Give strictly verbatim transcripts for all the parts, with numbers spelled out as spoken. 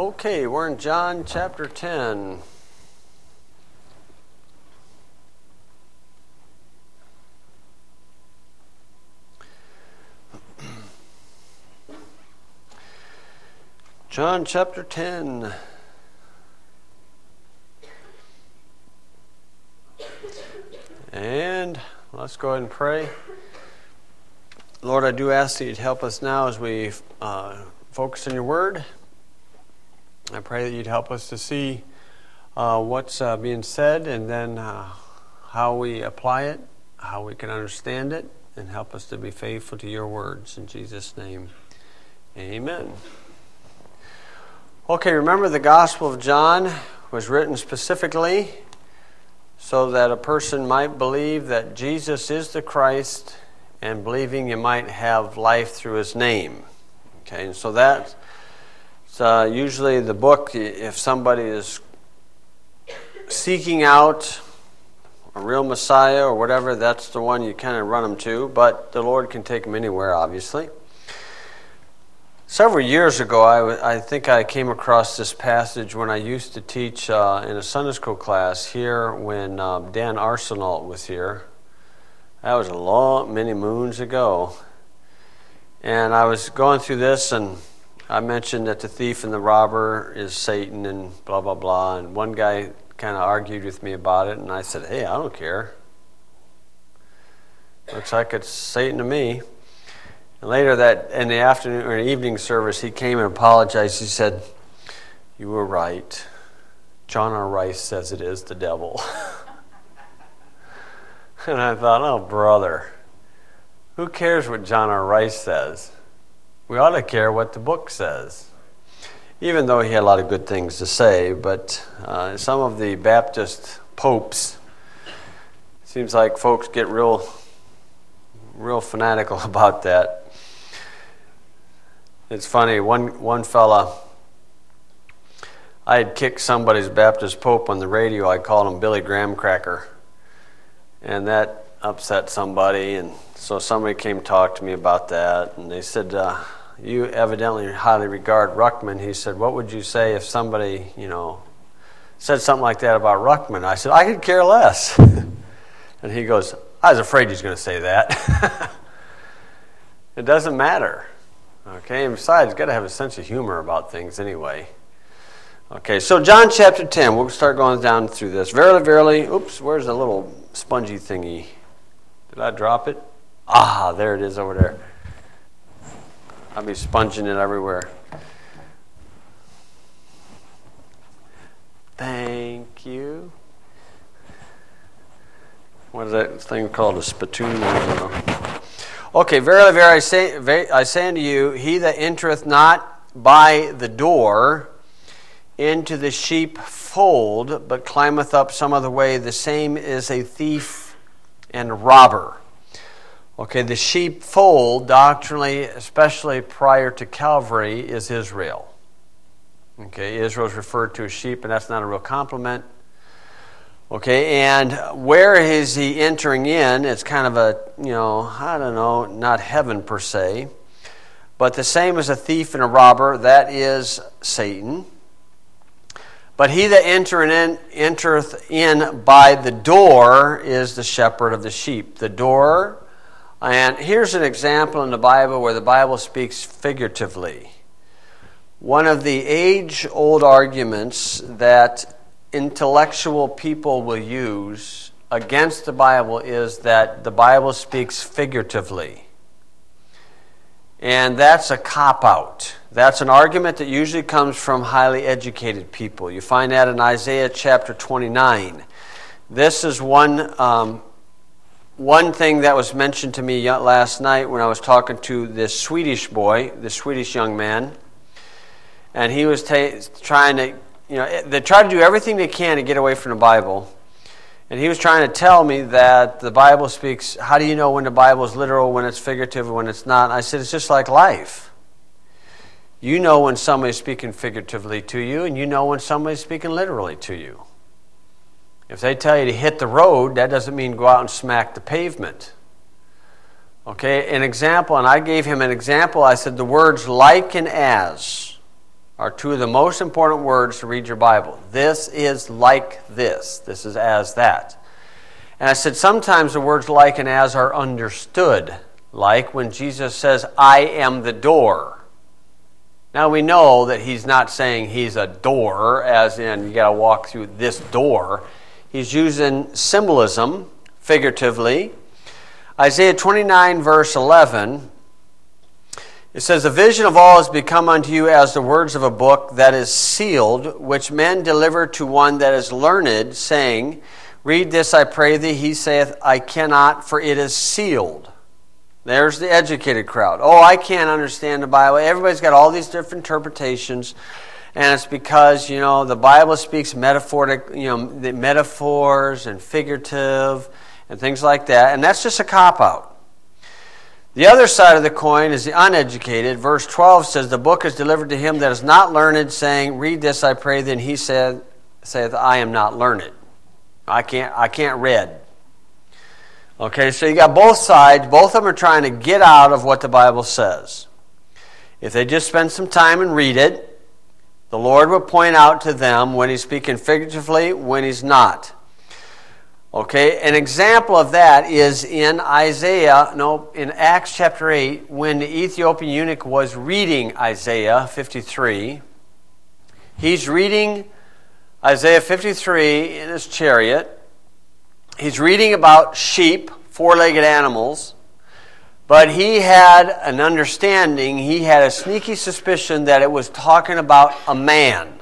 Okay, we're in John chapter ten. John chapter ten. And let's go ahead and pray. Lord, I do ask that you'd help us now as we uh, focus on your word. I pray that you'd help us to see uh, what's uh, being said and then uh, how we apply it, how we can understand it, and help us to be faithful to your words. In Jesus' name, amen. Okay, remember the Gospel of John was written specifically so that a person might believe that Jesus is the Christ, and believing you might have life through his name. Okay, and so that's uh, usually the book, if somebody is seeking out a real Messiah or whatever, that's the one you kind of run them to, but the Lord can take them anywhere, obviously. Several years ago, I, I think I came across this passage when I used to teach uh, in a Sunday school class here when uh, Dan Arsenault was here. That was a long, many moons ago. And I was going through this, and I mentioned that the thief and the robber is Satan and blah, blah, blah. And one guy kind of argued with me about it, and I said, hey, I don't care. Looks like it's Satan to me. And later that, in the afternoon or evening service, he came and apologized. He said, you were right. John R. Rice says it is the devil. And I thought, oh, brother, who cares what John R. Rice says? We ought to care what the book says. Even though he had a lot of good things to say, but uh, some of the Baptist popes, seems like folks get real, real fanatical about that. It's funny, one, one fella, I had kicked somebody's Baptist pope on the radio. I called him Billy Graham Cracker. And that upset somebody, and so somebody came talk to me about that, and they said, uh, you evidently highly regard Ruckman. He said, what would you say if somebody, you know, said something like that about Ruckman? I said, I could care less. And he goes, I was afraid he was going to say that. It doesn't matter. Okay, and besides, you've got to have a sense of humor about things anyway. Okay, so John chapter ten, we'll start going down through this. Verily, verily, oops, where's the little spongy thingy? Did I drop it? Ah, there it is over there. I'll be sponging it everywhere. Thank you. What is that thing called? A spittoon? I don't know. Okay, verily, verily, I say, I say unto you, he that entereth not by the door into the sheepfold, but climbeth up some other way, the same is a thief and robber. Okay, the sheepfold, doctrinally, especially prior to Calvary, is Israel. Okay, Israel is referred to as sheep, and that's not a real compliment. Okay, and where is he entering in? It's kind of a, you know, I don't know, not heaven per se, but the same as a thief and a robber, that is Satan. But he that entereth in, entereth in by the door is the shepherd of the sheep. The door, and here's an example in the Bible where the Bible speaks figuratively. One of the age-old arguments that intellectual people will use against the Bible is that the Bible speaks figuratively. And that's a cop-out. That's an argument that usually comes from highly educated people. You find that in Isaiah chapter twenty-nine. This is one um, one thing that was mentioned to me last night when I was talking to this Swedish boy, this Swedish young man. And he was ta- trying to, you know, they try to do everything they can to get away from the Bible. And he was trying to tell me that the Bible speaks, how do you know when the Bible is literal, when it's figurative, when it's not? And I said, it's just like life. You know when somebody's speaking figuratively to you, and you know when somebody's speaking literally to you. If they tell you to hit the road, that doesn't mean go out and smack the pavement. Okay, an example, and I gave him an example. I said the words like and as are two of the most important words to read your Bible. This is like this. This is as that. And I said sometimes the words like and as are understood. Like when Jesus says, I am the door. Now we know that he's not saying he's a door, as in you got to walk through this door. He's using symbolism, figuratively. Isaiah twenty-nine, verse eleven, it says, "The vision of all has become unto you as the words of a book that is sealed, which men deliver to one that is learned, saying, Read this, I pray thee. He saith, I cannot, for it is sealed." There's the educated crowd. Oh, I can't understand the Bible. Everybody's got all these different interpretations, and it's because, you know, the Bible speaks metaphoric, you know, the metaphors and figurative and things like that, and that's just a cop-out. The other side of the coin is the uneducated. Verse twelve says, "The book is delivered to him that is not learned, saying, Read this, I pray thee. And he said, saith, I am not learned." I can't, I can't read. Okay, so you got both sides. Both of them are trying to get out of what the Bible says. If they just spend some time and read it, the Lord will point out to them when he's speaking figuratively, when he's not. Okay, an example of that is in Isaiah, no, in Acts chapter eight, when the Ethiopian eunuch was reading Isaiah fifty-three. He's reading Isaiah fifty-three in his chariot. He's reading about sheep, four-legged animals, but he had an understanding, he had a sneaky suspicion that it was talking about a man.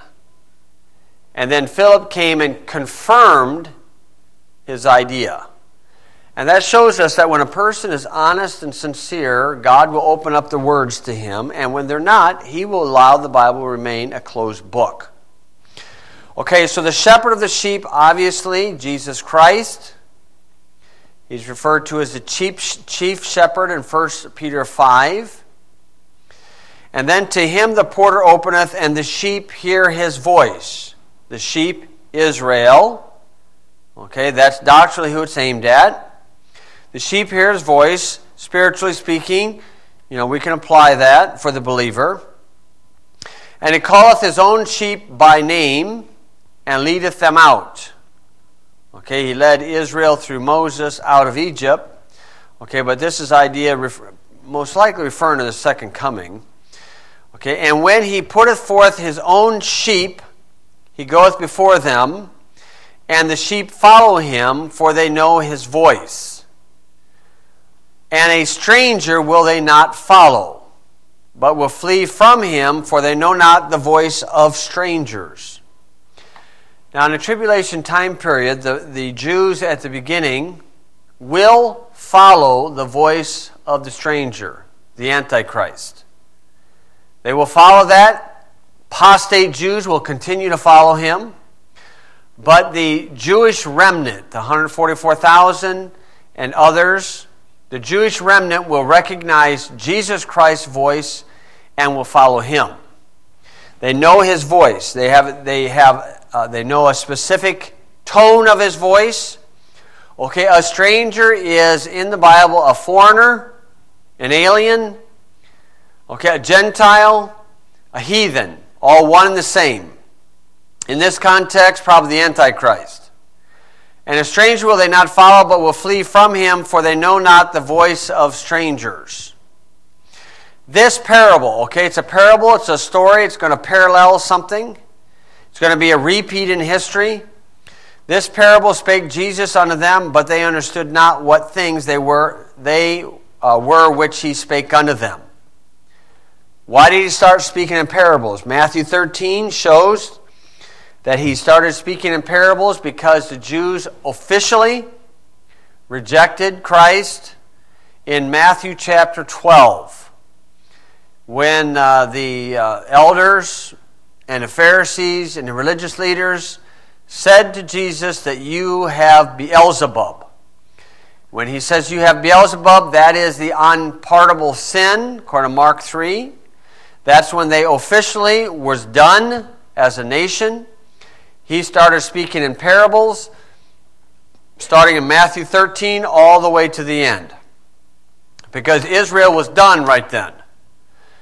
And then Philip came and confirmed his idea. And that shows us that when a person is honest and sincere, God will open up the words to him, and when they're not, he will allow the Bible to remain a closed book. Okay, so the shepherd of the sheep, obviously, Jesus Christ. He's referred to as the chief, chief shepherd in First Peter five. And then to him the porter openeth, and the sheep hear his voice. The sheep, Israel. Okay, that's doctrinally who it's aimed at. The sheep hear his voice, spiritually speaking. You know, we can apply that for the believer. And he calleth his own sheep by name, and leadeth them out. Okay, he led Israel through Moses out of Egypt. Okay, but this is idea refer, most likely referring to the second coming. Okay, and when he putteth forth his own sheep, he goeth before them, and the sheep follow him, for they know his voice. And a stranger will they not follow, but will flee from him, for they know not the voice of strangers. Now, in the tribulation time period, the, the Jews at the beginning will follow the voice of the stranger, the Antichrist. They will follow that. Apostate Jews will continue to follow him. But the Jewish remnant, the one hundred forty-four thousand and others, the Jewish remnant will recognize Jesus Christ's voice and will follow him. They know his voice. They have, they have Uh, they know a specific tone of his voice. Okay, a stranger is in the Bible a foreigner, an alien, okay, a Gentile, a heathen, all one and the same. In this context, probably the Antichrist. And a stranger will they not follow, but will flee from him, for they know not the voice of strangers. This parable, okay, it's a parable, it's a story, it's going to parallel something. It's going to be a repeat in history. This parable spake Jesus unto them, but they understood not what things they were they uh, were which he spake unto them. Why did he start speaking in parables? Matthew thirteen shows that he started speaking in parables because the Jews officially rejected Christ in Matthew chapter twelve. When uh, the uh, elders and the Pharisees and the religious leaders said to Jesus that you have Beelzebub. When he says you have Beelzebub, that is the unpardonable sin, according to Mark three. That's when they officially was done as a nation. He started speaking in parables, starting in Matthew thirteen all the way to the end. Because Israel was done right then.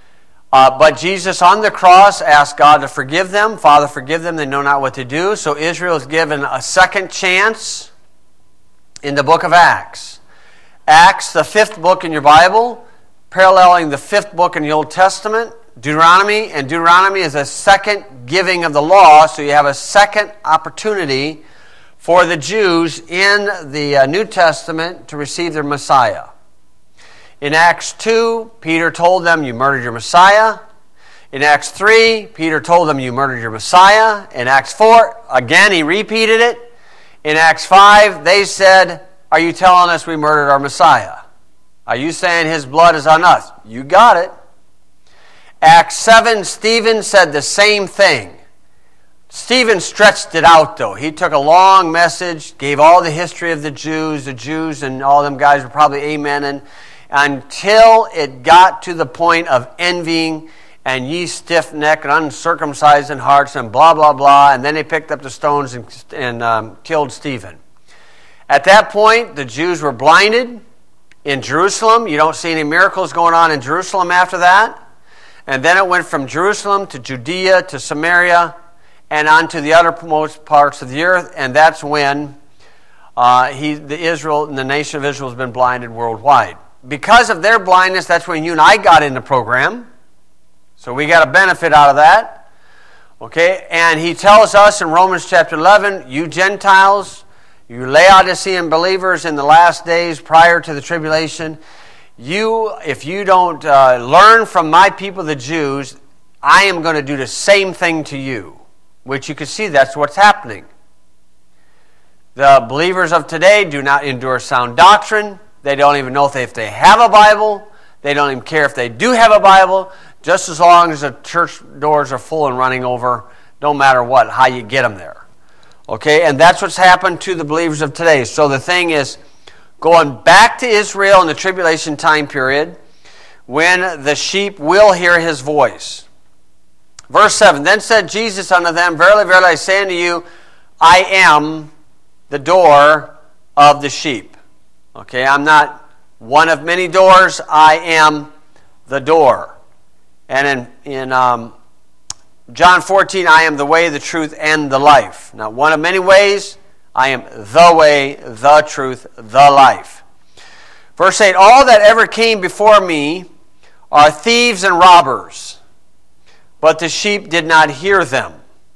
Uh, but Jesus on the cross asked God to forgive them. Father, forgive them, they know not what to do. So Israel is given a second chance in the book of Acts. Acts, the fifth book in your Bible, paralleling the fifth book in the Old Testament, Deuteronomy, and Deuteronomy is a second giving of the law, so you have a second opportunity for the Jews in the uh, New Testament to receive their Messiah. In Acts two, Peter told them, you murdered your Messiah. In Acts three, Peter told them, you murdered your Messiah. In Acts four, again, he repeated it. In Acts five, they said, are you telling us we murdered our Messiah? Are you saying his blood is on us? You got it. Acts seven, Stephen said the same thing. Stephen stretched it out, though. He took a long message, gave all the history of the Jews, the Jews and all them guys were probably amening, until it got to the point of envying and ye stiff-necked and uncircumcised in hearts and blah, blah, blah. And then they picked up the stones and, and um, killed Stephen. At that point, the Jews were blinded in Jerusalem. You don't see any miracles going on in Jerusalem after that. And then it went from Jerusalem to Judea to Samaria and on to the uttermost parts of the earth. And that's when uh, he, the Israel, the nation of Israel has been blinded worldwide. Because of their blindness, that's when you and I got in the program. So we got a benefit out of that. Okay, and he tells us in Romans chapter eleven, you Gentiles, you Laodicean believers in the last days prior to the tribulation, you, if you don't uh, learn from my people, the Jews, I am going to do the same thing to you. Which you can see that's what's happening. The believers of today do not endure sound doctrine. They don't even know if they have a Bible. They don't even care if they do have a Bible. Just as long as the church doors are full and running over, no matter what, how you get them there. Okay, and that's what's happened to the believers of today. So the thing is, going back to Israel in the tribulation time period, when the sheep will hear his voice. Verse seven, then said Jesus unto them, verily, verily, I say unto you, I am the door of the sheep. Okay, I'm not one of many doors. I am the door. And in, in um, John fourteen, I am the way, the truth, and the life. Not one of many ways. I am the way, the truth, the life. Verse eight, all that ever came before me are thieves and robbers, but the sheep did not hear them.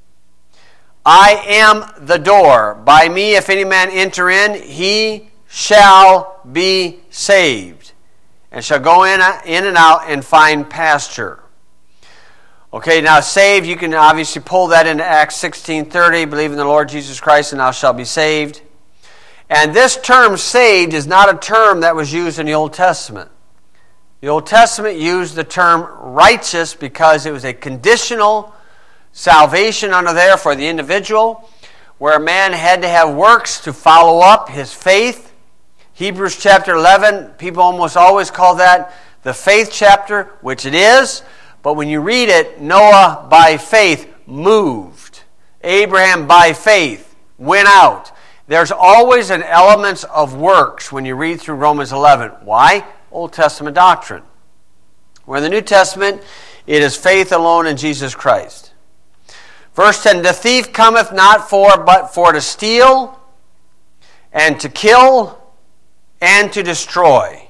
I am the door. By me, if any man enter in, he shall be saved, and shall go in, in and out and find pasture. Okay, now saved, you can obviously pull that into Acts sixteen thirty, believe in the Lord Jesus Christ and thou shalt be saved. And this term saved is not a term that was used in the Old Testament. The Old Testament used the term righteous because it was a conditional salvation under there for the individual, where a man had to have works to follow up his faith. Hebrews chapter eleven, people almost always call that the faith chapter, which it is. But when you read it, Noah by faith moved. Abraham by faith went out. There's always an element of works when you read through Romans eleven. Why? Old Testament doctrine. Where in the New Testament, it is faith alone in Jesus Christ. Verse ten, the thief cometh not for but for to steal and to kill and to destroy.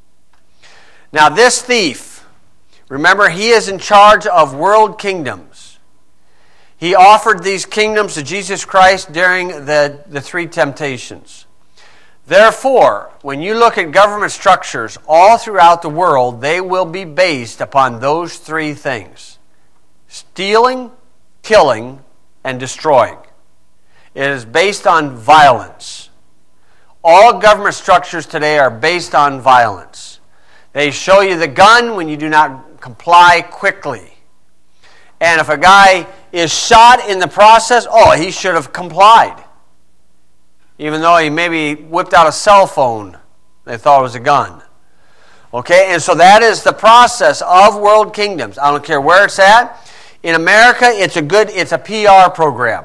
Now this thief, remember, he is in charge of world kingdoms. He offered these kingdoms to Jesus Christ during the, the three temptations. Therefore, when you look at government structures all throughout the world, they will be based upon those three things: stealing, killing, and destroying. It is based on violence. All government structures today are based on violence. They show you the gun when you do not comply quickly. And if a guy is shot in the process, oh, he should have complied. Even though he maybe whipped out a cell phone, they thought it was a gun. Okay, and so that is the process of world kingdoms. I don't care where it's at. In America, it's a good, it's a P R program.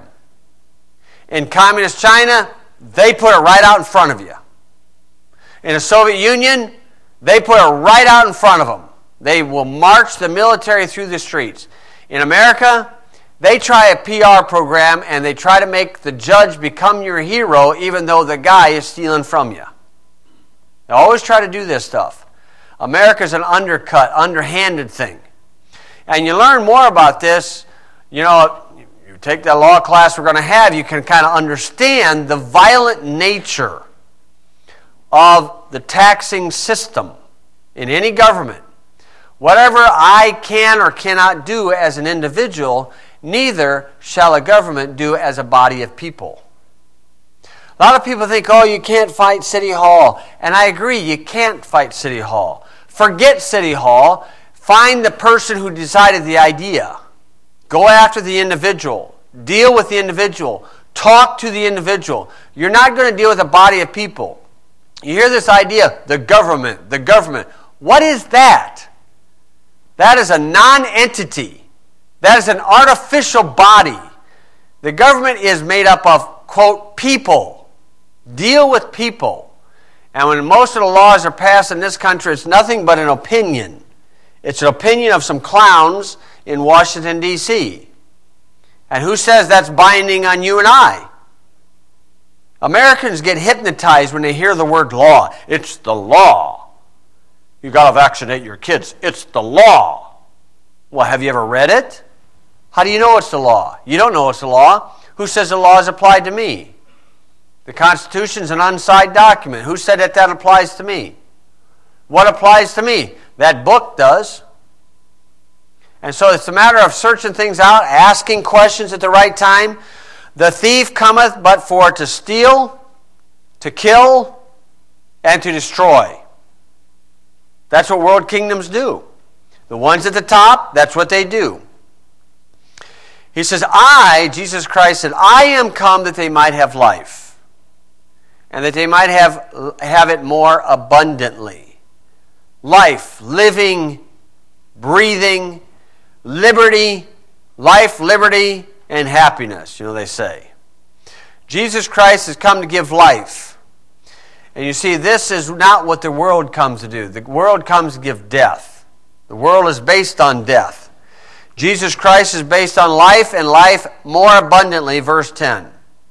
In communist China, they put it right out in front of you. In the Soviet Union, they put it right out in front of them. They will march the military through the streets. In America, they try a P R program and they try to make the judge become your hero even though the guy is stealing from you. They always try to do this stuff. America's an undercut, underhanded thing. And you learn more about this, you know, you take that law class we're going to have, you can kind of understand the violent nature of the taxing system in any government. Whatever I can or cannot do as an individual, neither shall a government do as a body of people. A lot of people think, oh, you can't fight City Hall. And I agree, you can't fight City Hall. Forget City Hall. Find the person who decided the idea. Go after the individual. Deal with the individual. Talk to the individual. You're not going to deal with a body of people. You hear this idea, the government, the government. What is that? That is a non-entity. That is an artificial body. The government is made up of, quote, people. Deal with people. And when most of the laws are passed in this country, it's nothing but an opinion. It's an opinion of some clowns in Washington, D C And who says that's binding on you and I? Americans get hypnotized when they hear the word law. It's the law. You got to vaccinate your kids. It's the law. Well, have you ever read it? How do you know it's the law? You don't know it's the law. Who says the law is applied to me? The Constitution is an unsigned document. Who said that that applies to me? What applies to me? That book does. And so it's a matter of searching things out, asking questions at the right time. The thief cometh but for to steal, to kill, and to destroy. That's what world kingdoms do. The ones at the top, that's what they do. He says, I, Jesus Christ said, I am come that they might have life, and that they might have, have it more abundantly. Life, living, breathing, liberty, life, liberty, and happiness, you know they say. Jesus Christ has come to give life. And you see, this is not what the world comes to do. The world comes to give death. The world is based on death. Jesus Christ is based on life and life more abundantly, verse ten.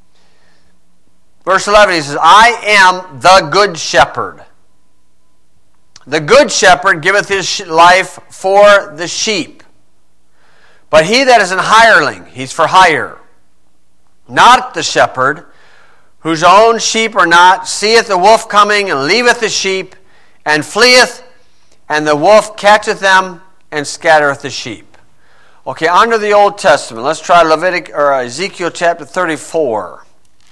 Verse eleven, he says, I am the good shepherd. The good shepherd giveth his life for the sheep. But he that is an hireling, he's for hire, not the shepherd, whose own sheep are not, seeth the wolf coming, and leaveth the sheep, and fleeth, and the wolf catcheth them, and scattereth the sheep. Okay, under the Old Testament, let's try Levitic or Ezekiel chapter thirty-four.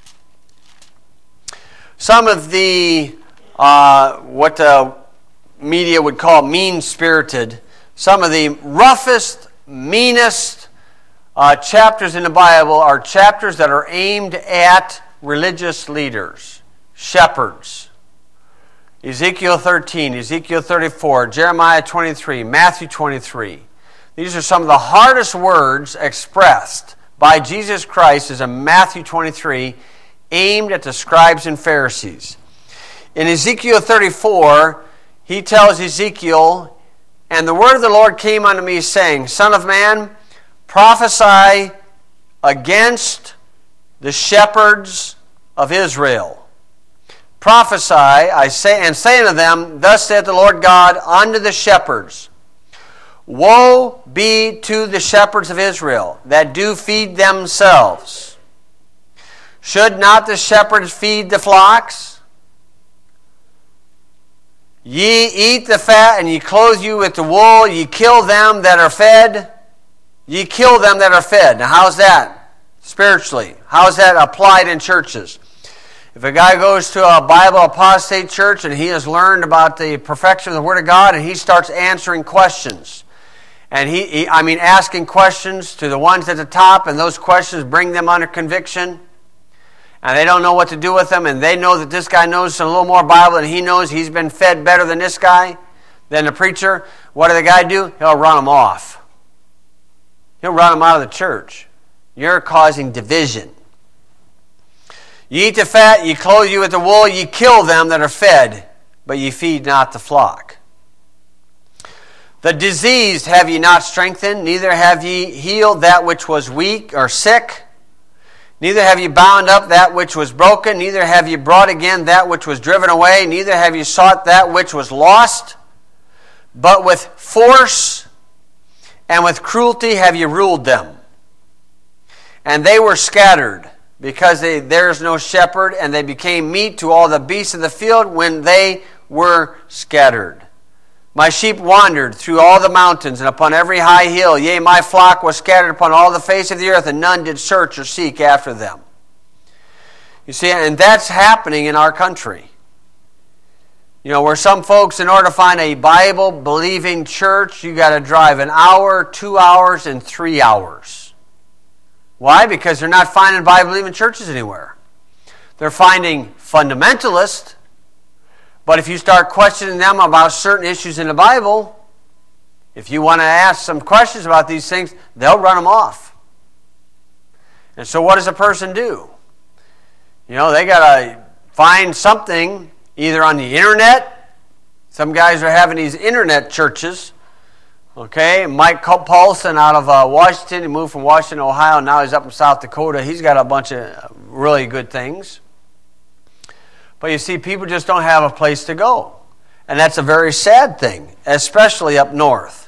Some of the, uh, what the media would call mean-spirited, some of the roughest, meanest uh, chapters in the Bible are chapters that are aimed at religious leaders, shepherds. Ezekiel thirteen, Ezekiel thirty-four, Jeremiah twenty-three, Matthew twenty-three. These are some of the hardest words expressed by Jesus Christ as in Matthew twenty-three, aimed at the scribes and Pharisees. In Ezekiel thirty-four, he tells Ezekiel, and the word of the Lord came unto me, saying, Son of man, prophesy against the shepherds of Israel. Prophesy, I say, and say unto them, Thus saith the Lord God unto the shepherds, Woe be to the shepherds of Israel that do feed themselves. Should not the shepherds feed the flocks? Ye eat the fat, and ye clothe you with the wool. Ye kill them that are fed. Ye kill them that are fed. Now, how's that spiritually? How is that applied in churches? If a guy goes to a Bible apostate church and he has learned about the perfection of the Word of God and he starts answering questions, and he, he I mean, asking questions to the ones at the top, and those questions bring them under conviction, and they don't know what to do with them, and they know that this guy knows a little more Bible than he knows. He's been fed better than this guy, than the preacher. What does the guy do? He'll run them off. He'll run them out of the church. You're causing division. Ye eat the fat, ye clothe you with the wool, ye kill them that are fed, but ye feed not the flock. The diseased have ye not strengthened, neither have ye healed that which was weak or sick. Neither have ye bound up that which was broken, neither have ye brought again that which was driven away, neither have ye sought that which was lost. But with force and with cruelty have ye ruled them. And they were scattered, because they, there is no shepherd, and they became meat to all the beasts of the field when they were scattered. My sheep wandered through all the mountains and upon every high hill. Yea, my flock was scattered upon all the face of the earth, and none did search or seek after them. You see, and that's happening in our country. You know, where some folks, in order to find a Bible-believing church, you got to drive an hour, two hours, and three hours. Why? Because they're not finding Bible-believing churches anywhere. They're finding fundamentalists. But if you start questioning them about certain issues in the Bible, if you want to ask some questions about these things, they'll run them off. And so what does a person do? You know, they got to find something either on the internet. Some guys are having these internet churches. Okay, Mike Paulson out of uh, Washington, he moved from Washington, Ohio, and now he's up in South Dakota. He's got a bunch of really good things. But you see, people just don't have a place to go. And that's a very sad thing, especially up north.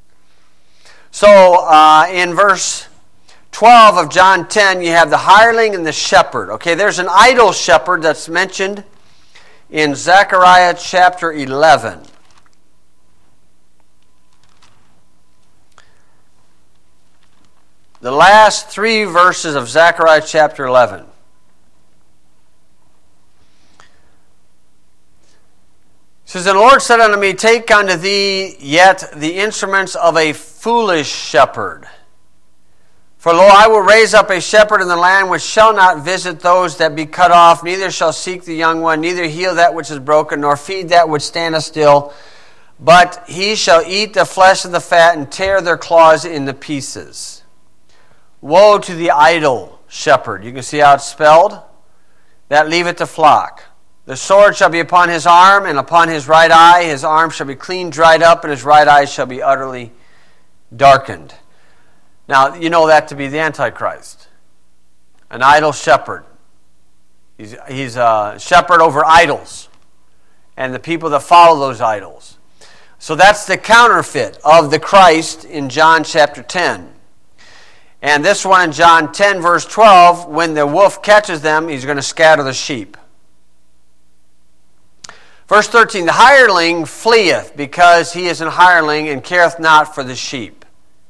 So uh, in verse twelve of John ten, you have the hireling and the shepherd. Okay, there's an idle shepherd that's mentioned in Zechariah chapter eleven. The last three verses of Zechariah chapter eleven. It says, And the Lord said unto me, Take unto thee yet the instruments of a foolish shepherd. For lo, I will raise up a shepherd in the land which shall not visit those that be cut off, neither shall seek the young one, neither heal that which is broken, nor feed that which standeth still. But he shall eat the flesh of the fat, and tear their claws into pieces. Woe to the idle shepherd. You can see how it's spelled. That leaveth the flock. The sword shall be upon his arm, and upon his right eye. His arm shall be clean dried up, and his right eye shall be utterly darkened. Now, you know that to be the Antichrist. An idle shepherd. He's, he's a shepherd over idols, and the people that follow those idols. So that's the counterfeit of the Christ in John chapter ten. And this one in John ten, verse twelve, when the wolf catches them, he's going to scatter the sheep. Verse thirteen, the hireling fleeth, because he is an hireling, and careth not for the sheep.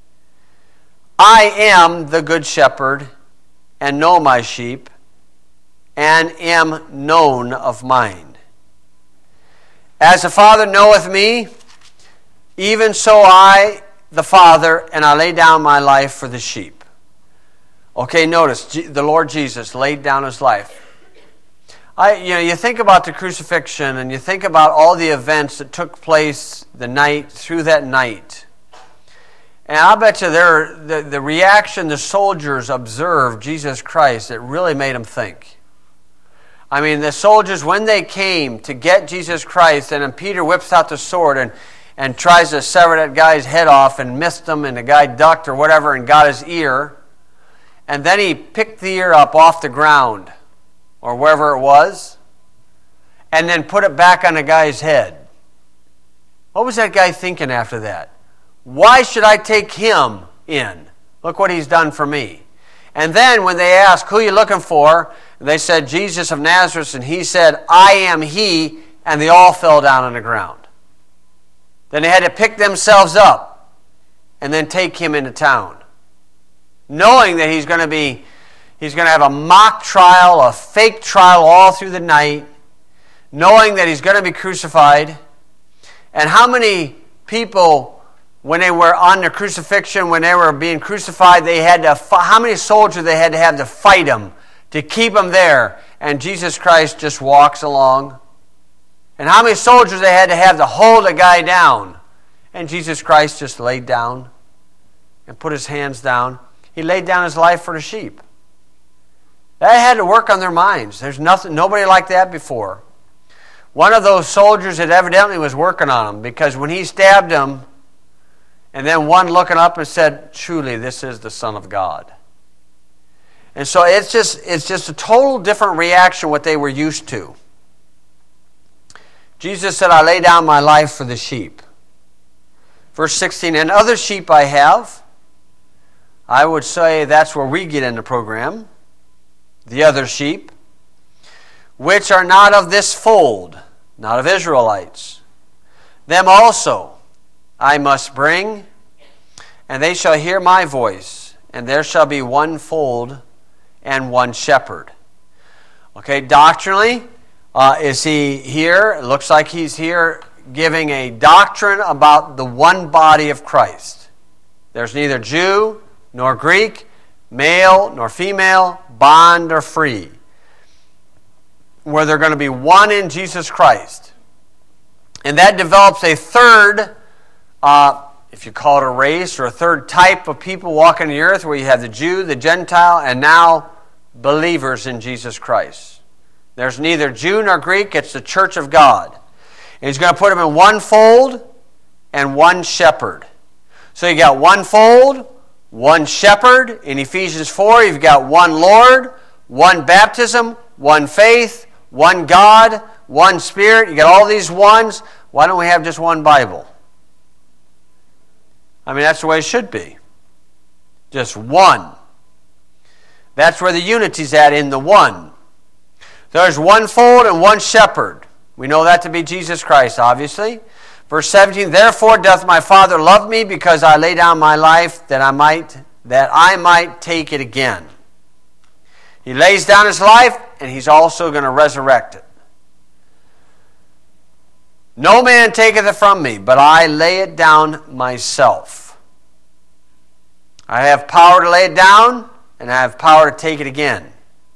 I am the good shepherd, and know my sheep, and am known of mine. As the Father knoweth me, even so I, the Father, and I lay down my life for the sheep. Okay, notice, the Lord Jesus laid down his life. I, you know, you think about the crucifixion, and you think about all the events that took place the night, through that night. And I'll bet you there, the, the reaction the soldiers observed Jesus Christ, it really made them think. I mean, the soldiers, when they came to get Jesus Christ, and then Peter whips out the sword and, and tries to sever that guy's head off and missed him, and the guy ducked or whatever and got his ear. And then he picked the ear up off the ground, or wherever it was, and then put it back on the guy's head. What was that guy thinking after that? Why should I take him in? Look what he's done for me. And then when they asked, who are you looking for? They said, Jesus of Nazareth, and he said, I am he, and they all fell down on the ground. Then they had to pick themselves up and then take him into town, knowing that he's going to be, he's going to have a mock trial, a fake trial all through the night, knowing that he's going to be crucified. And how many people, when they were on the crucifixion, when they were being crucified, they had to, how many soldiers they had to have to fight him, to keep him there, and Jesus Christ just walks along? And how many soldiers they had to have to hold a guy down, and Jesus Christ just laid down and put his hands down. He laid down his life for the sheep. That had to work on their minds. There's nothing, nobody like that before. One of those soldiers that evidently was working on him, because when he stabbed him, And then one looking up and said, truly, this is the Son of God. And so it's just, it's just a total different reaction what they were used to. Jesus said, I lay down my life for the sheep. Verse sixteen, and other sheep I have. I would say that's where we get in the program. The other sheep, which are not of this fold, not of Israelites. Them also I must bring, and they shall hear my voice, and there shall be one fold and one shepherd. Okay, doctrinally, uh, is he here? It looks like he's here giving a doctrine about the one body of Christ. There's neither Jew nor Greek, male nor female, bond or free, where they're going to be one in Jesus Christ. And that develops a third, uh, if you call it a race, or a third type of people walking the earth, where you have the Jew, the Gentile, and now believers in Jesus Christ. There's neither Jew nor Greek, it's the church of God. And he's going to put them in one fold and one shepherd. So you got one fold, one shepherd. In Ephesians four, you've got one Lord, one baptism, one faith, one God, one Spirit. You got all these ones. Why don't we have just one Bible? I mean, that's the way it should be. Just one. That's where the unity's at, in the one. There's one fold and one shepherd. We know that to be Jesus Christ, obviously. Verse seventeen, therefore doth my Father love me, because I lay down my life that I might that I might take it again. He lays down his life, and he's also going to resurrect it. No man taketh it from me, but I lay it down myself. I have power to lay it down, and I have power to take it again.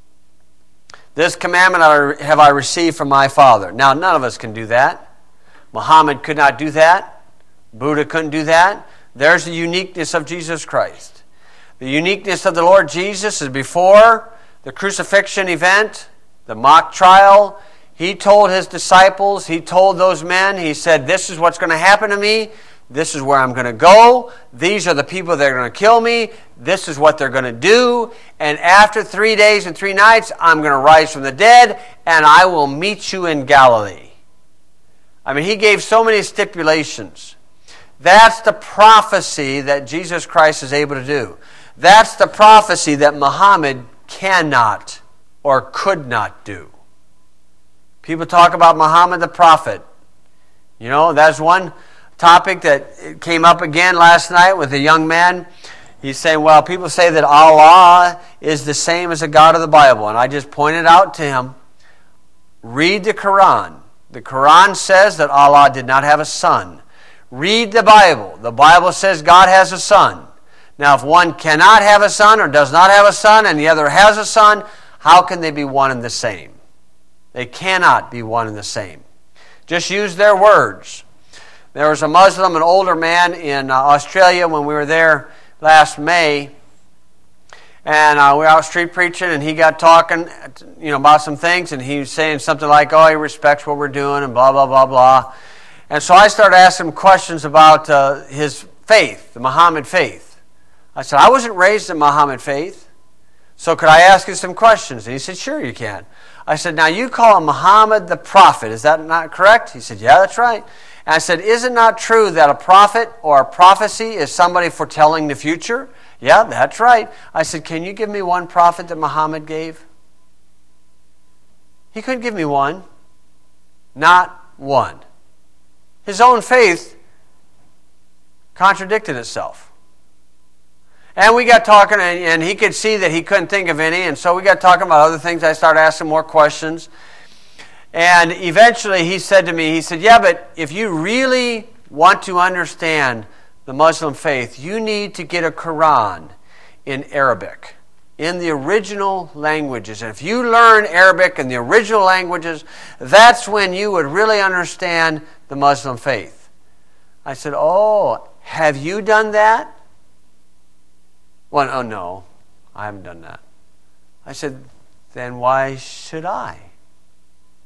This commandment have I received from my Father. Now, none of us can do that. Muhammad could not do that. Buddha couldn't do that. There's the uniqueness of Jesus Christ. The uniqueness of the Lord Jesus is before the crucifixion event, the mock trial. He told his disciples, he told those men, he said, this is what's going to happen to me. This is where I'm going to go. These are the people that are going to kill me. This is what they're going to do. And after three days and three nights, I'm going to rise from the dead, and I will meet you in Galilee. I mean, he gave so many stipulations. That's the prophecy that Jesus Christ is able to do. That's the prophecy that Muhammad cannot or could not do. People talk about Muhammad the prophet. You know, that's one topic that came up again last night with a young man. He's saying, well, people say that Allah is the same as the God of the Bible. And I just pointed out to him, read the Quran. The Quran says that Allah did not have a son. Read the Bible. The Bible says God has a son. Now, if one cannot have a son or does not have a son and the other has a son, how can they be one and the same? They cannot be one and the same. Just use their words. There was a Muslim, an older man in uh, Australia when we were there last May, and uh, we were out street preaching, and he got talking, you know, about some things, and he was saying something like, "Oh, he respects what we're doing," and blah blah blah blah. And so I started asking him questions about uh, his faith, the Muhammad faith. I said, "I wasn't raised in Muhammad faith, so could I ask you some questions?" And he said, "Sure, you can." I said, "Now you call him Muhammad the prophet, is that not correct?" He said, "Yeah, that's right." And I said, "Is it not true that a prophet or a prophecy is somebody foretelling the future?" "Yeah, that's right." I said, "Can you give me one prophet that Muhammad gave?" He couldn't give me one. Not one. His own faith contradicted itself. And we got talking, and, and he could see that he couldn't think of any, and so we got talking about other things. I started asking more questions. And eventually he said to me, he said, "Yeah, but if you really want to understand the Muslim faith, you need to get a Quran in Arabic, in the original languages. And if you learn Arabic in the original languages, that's when you would really understand the Muslim faith." I said, "Oh, have you done that?" Well, oh no, I haven't done that. I said, "Then why should I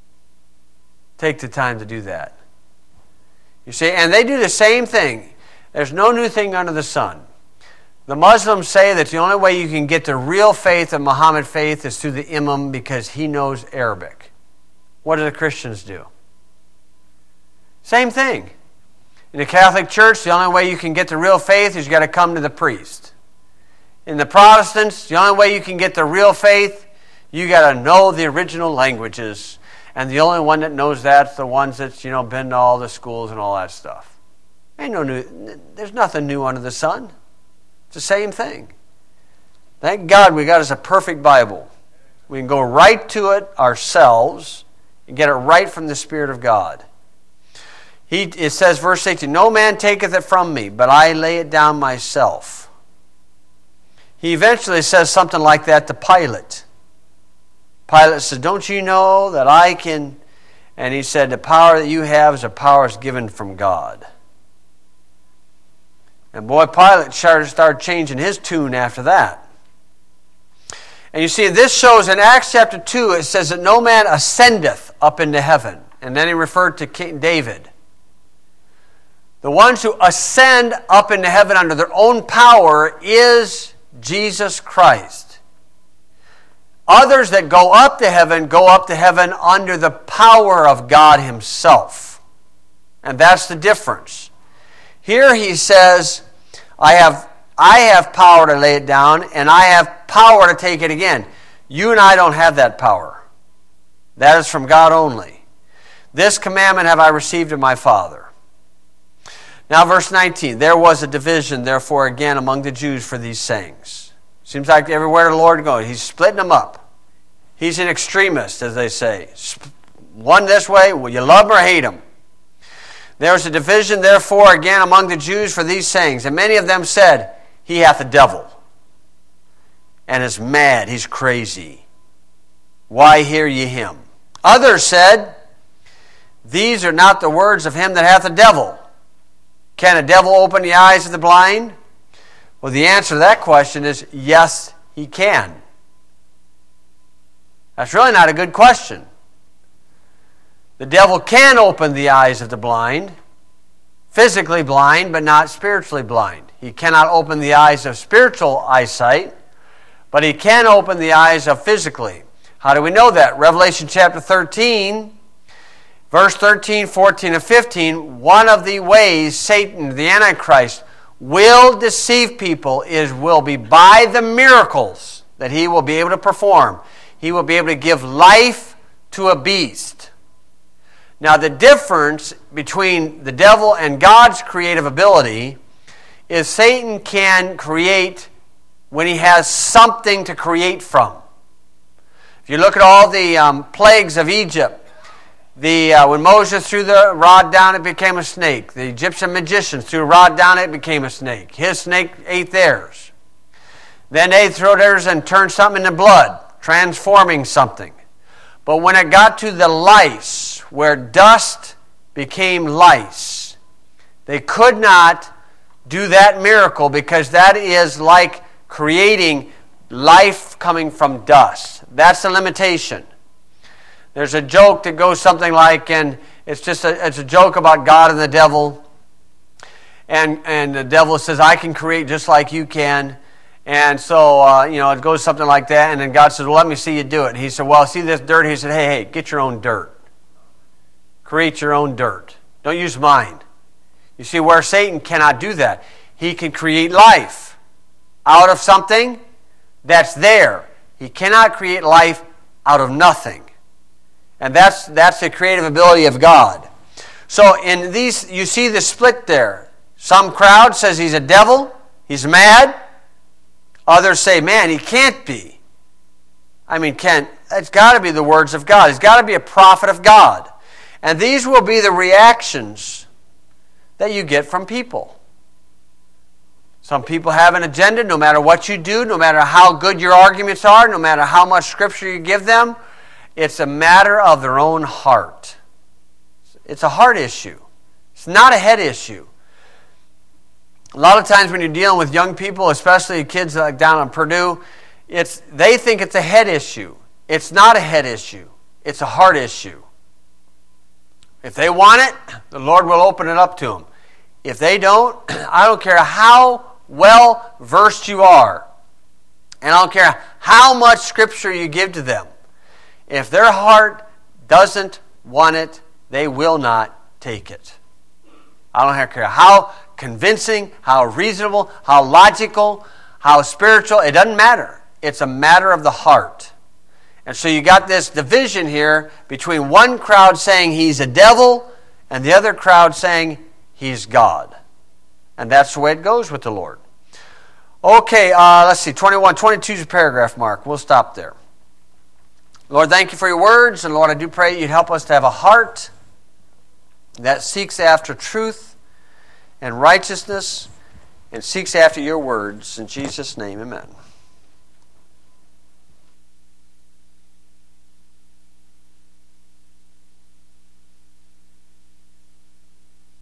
take the time to do that?" You see, and they do the same thing. There's no new thing under the sun. The Muslims say that the only way you can get the real faith of Muhammad faith is through the imam because he knows Arabic. What do the Christians do? Same thing. In the Catholic Church, the only way you can get the real faith is you got to come to the priest. In the Protestants, the only way you can get the real faith, you got to know the original languages. And the only one that knows that's the ones that's, you know, been to all the schools and all that stuff. Ain't no new, there's nothing new under the sun. It's the same thing. Thank God we got us a perfect Bible. We can go right to it ourselves and get it right from the Spirit of God. He, it says, verse eighteen, no man taketh it from me, but I lay it down myself. He eventually says something like that to Pilate. Pilate said, don't you know that I can... And he said, the power that you have is a power that's given from God. And boy, Pilate started changing his tune after that. And you see, this shows in Acts chapter two, it says that no man ascendeth up into heaven. And then he referred to King David. The ones who ascend up into heaven under their own power is Jesus Christ. Others that go up to heaven, go up to heaven under the power of God Himself. And that's the difference. Here he says, I have, I have power to lay it down, and I have power to take it again. You and I don't have that power. That is from God only. This commandment have I received of my Father. Now verse nineteen, there was a division, therefore, again among the Jews for these sayings. Seems like everywhere the Lord goes, He's splitting them up. He's an extremist, as they say. One this way, well, you love him or hate him. There was a division, therefore, again among the Jews for these sayings. And many of them said, He hath a devil, and is mad, he's crazy. Why hear ye him? Others said, these are not the words of him that hath a devil. Can a devil open the eyes of the blind? Well, the answer to that question is, yes, he can. That's really not a good question. The devil can open the eyes of the blind, physically blind, but not spiritually blind. He cannot open the eyes of spiritual eyesight, but he can open the eyes of physically. How do we know that? Revelation chapter thirteen, verse thirteen, fourteen, and fifteen, one of the ways Satan, the Antichrist, will deceive people is will be by the miracles that he will be able to perform. He will be able to give life to a beast. Now, the difference between the devil and God's creative ability is Satan can create when he has something to create from. If you look at all the um, plagues of Egypt, the uh, when Moses threw the rod down, it became a snake. The Egyptian magicians threw a rod down, it became a snake. His snake ate theirs. Then they threw theirs and turned something into blood, transforming something. But when it got to the lice, where dust became lice, they could not do that miracle because that is like creating life coming from dust. That's the limitation. There's a joke that goes something like, and it's just a, it's a joke about God and the devil. And, and the devil says, I can create just like you can. And so, uh, you know, it goes something like that. And then God says, well, let me see you do it. And he said, well, see this dirt? He said, hey, hey, get your own dirt. Create your own dirt. Don't use mine. You see, where Satan cannot do that. He can create life out of something that's there. He cannot create life out of nothing. And that's, that's the creative ability of God. So in these, you see the split there. Some crowd says he's a devil. He's mad. Others say, man, he can't be. I mean, can't. It's got to be the words of God. He's got to be a prophet of God. And these will be the reactions that you get from people. Some people have an agenda, no matter what you do, no matter how good your arguments are, no matter how much scripture you give them. It's a matter of their own heart. It's a heart issue. It's not a head issue. A lot of times when you're dealing with young people, especially kids like down in Purdue, it's they think it's a head issue. It's not a head issue. It's a heart issue. If they want it, the Lord will open it up to them. If they don't, I don't care how well versed you are, and I don't care how much scripture you give to them. If their heart doesn't want it, they will not take it. I don't care how convincing, how reasonable, how logical, how spiritual. It doesn't matter. It's a matter of the heart. And so you got this division here between one crowd saying he's a devil and the other crowd saying he's God. And that's the way it goes with the Lord. Okay, uh, let's see, twenty-one, twenty-two is a paragraph mark. We'll stop there. Lord, thank you for your words. And Lord, I do pray you'd help us to have a heart that seeks after truth and righteousness and seeks after your words. In Jesus' name, amen.